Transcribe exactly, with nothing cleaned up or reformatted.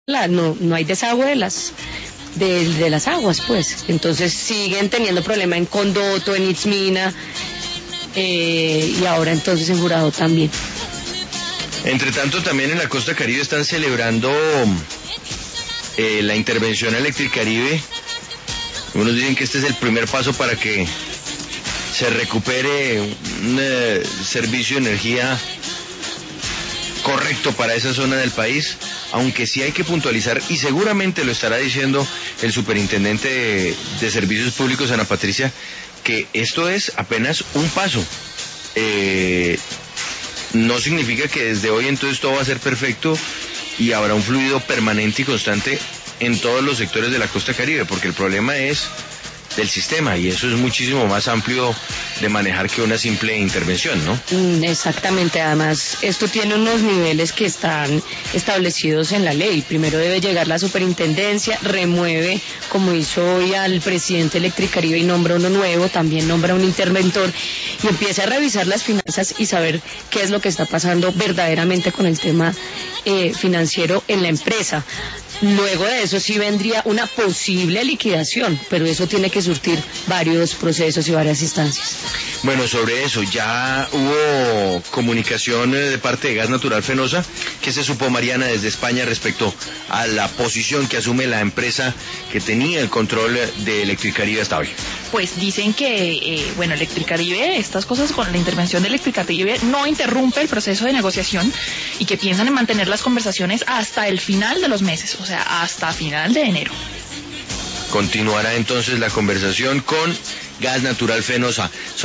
la, no, no hay desagüe de las de, de las aguas, pues. Entonces siguen teniendo problema en Condoto, en Itzmina, eh, y ahora entonces en Jurado también. Entre tanto, también en la costa Caribe están celebrando eh, la intervención Electricaribe. Algunos dicen que este es el primer paso para que se recupere un eh, servicio de energía correcto para esa zona del país, aunque sí hay que puntualizar, y seguramente lo estará diciendo el superintendente de, de Servicios Públicos, Ana Patricia, que esto es apenas un paso. Eh, no significa que desde hoy entonces todo va a ser perfecto y habrá un fluido permanente y constante en todos los sectores de la costa Caribe, porque el problema es del sistema, y eso es muchísimo más amplio de manejar que una simple intervención, ¿no? Mm, exactamente, además esto tiene unos niveles que están establecidos en la ley. Primero debe llegar la superintendencia, remueve, como hizo hoy, al presidente Electricaribe y nombra uno nuevo, también nombra un interventor y empieza a revisar las finanzas y saber qué es lo que está pasando verdaderamente con el tema eh, financiero en la empresa. Luego de eso sí vendría una posible liquidación, pero eso tiene que surtir varios procesos y varias instancias. Bueno, sobre eso, ya hubo comunicación de parte de Gas Natural Fenosa. ¿Qué se supo, Mariana, desde España respecto a la posición que asume la empresa que tenía el control de Electricaribe hasta hoy? Pues dicen que, eh, bueno, Electricaribe, estas cosas con la intervención de Electricaribe no interrumpe el proceso de negociación y que piensan en mantener las conversaciones hasta el final de los meses, o sea, hasta final de enero. Continuará entonces la conversación con Gas Natural Fenosa.